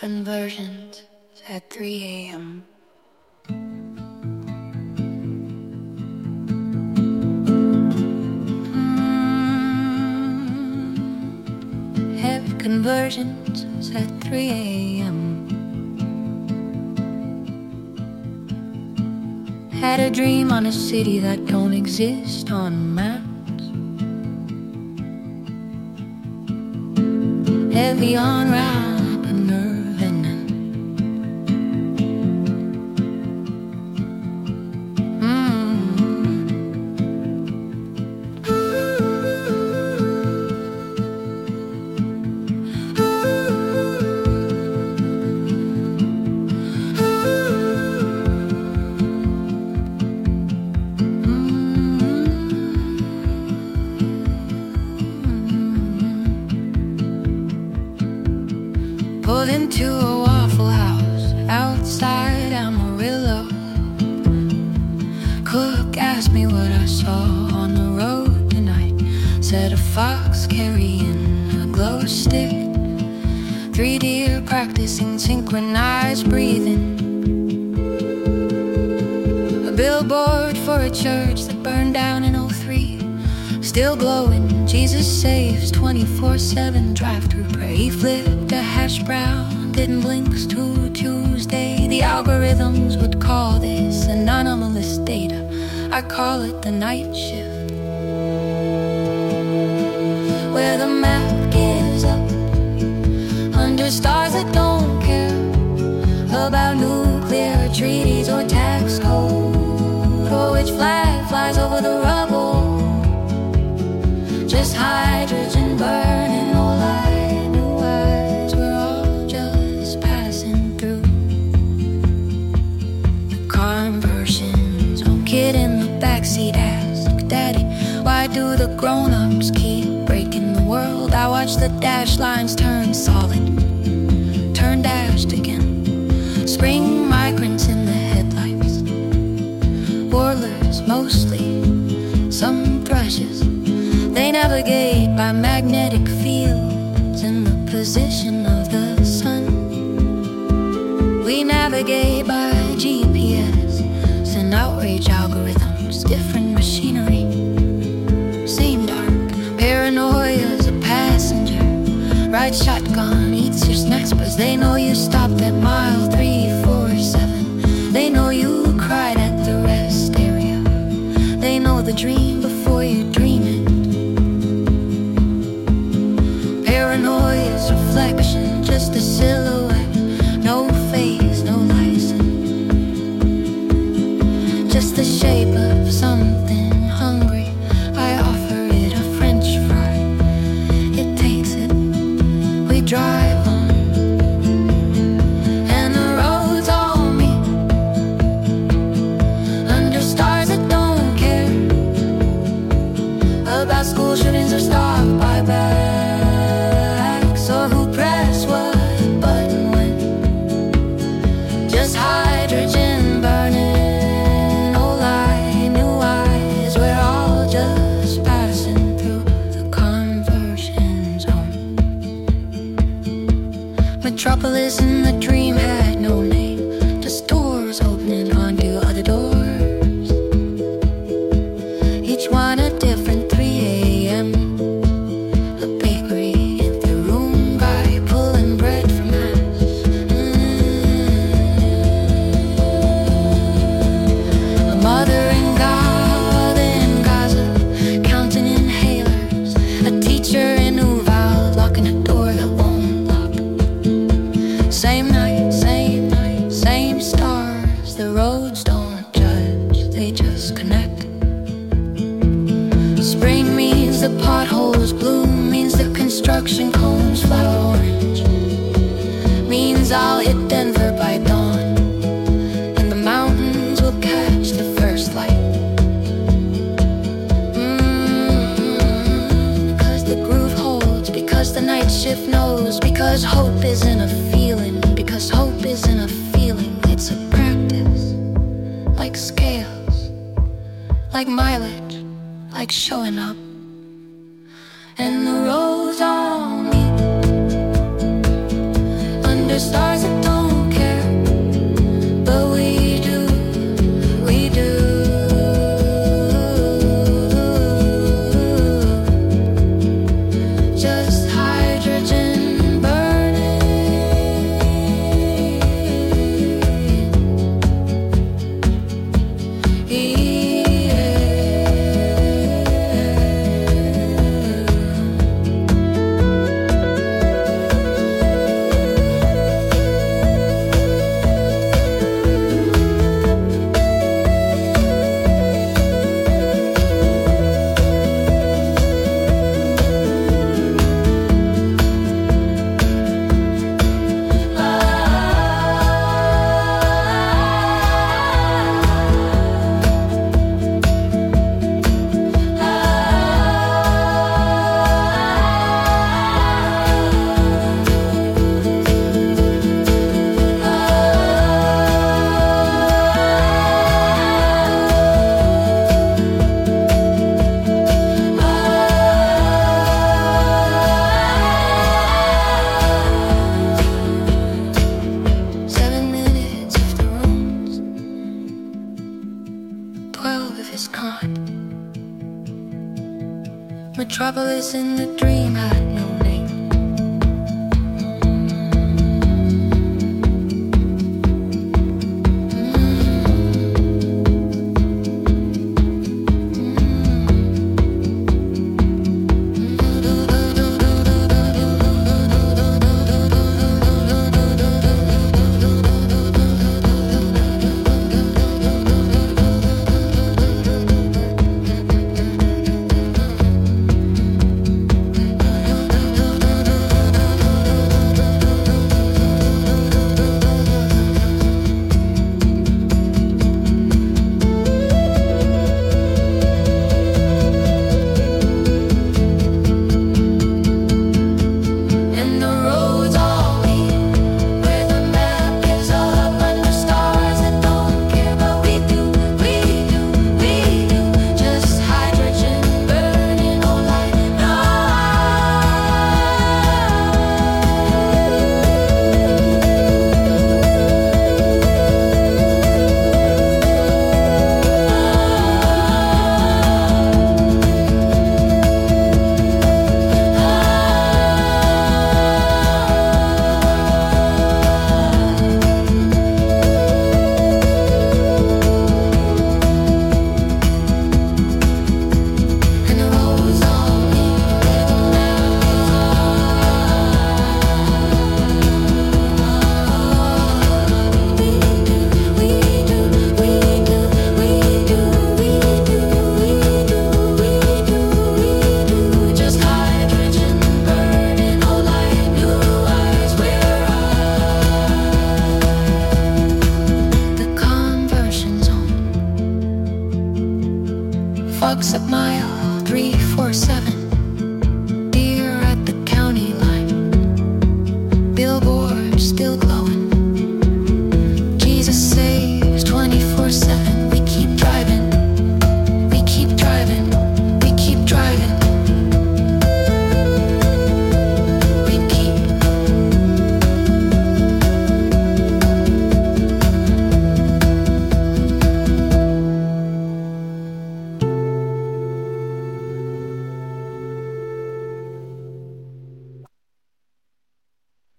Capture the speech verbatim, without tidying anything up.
Conversions at three a.m. Mm, heavy conversions at three a.m. Had a dream on a city that don't exist on maps. Heavy on rap and nerve and pulled into a Waffle House outside Amarillo. Cook asked me what I saw on the road tonight. Said a fox carrying a glow stick, three deer practicing synchronized breathing, a billboard for a church that burned down in oh three, still glowing. Jesus saves twenty-four seven drive-through prayer. He flipped a hash brown, didn't blink to Tuesday. The algorithms would call this anomalous data. I call it the night shift, where the map gives up under stars that don't care about nuclear treaties or tax code, or which flag flies over the rubble. Just hydrogen burning, all I knew eyes were all just passing through. The conversions, oh kid in the backseat asked, Daddy, why do the grown-ups keep breaking the world? I watch the dash lines turn solid, turn dashed again. Spring migrants in the headlights, warblers mostly, some thrushes. They navigate by magnetic fields in the position of the sun. We navigate by G P S and outrage algorithms, different machinery, same dark. Paranoia's a passenger, rides shotgun, eats your snacks, but they know you stopped at mile three four seven. They know you cried at the rest area. They know the dream before you dream it. Paranoia's reflection, just a silhouette, no face, no license, just the shape of something hungry. I offer it a French fry, it takes it, we drive on, and the road's all me, under stars that don't care about school shootings or stop by back. Or who pressed what button when, just hydrogen burning, all I knew eyes, we're all just passing through the conversion zone. Metropolis in the dream had no name, just doors opening onto other doors, each one a different three a.m. The potholes bloom, means the construction cones flower orange, means I'll hit Denver by dawn, and the mountains will catch the first light. Mm-hmm. Because the groove holds, because the night shift knows, because hope isn't a feeling, because hope isn't a feeling, it's a practice, like scales, like mileage, like showing up. And the road's on me, under stars Metropolis in the dream had no name. Fox at mile three four seven, deer at the county line, billboard still glowing.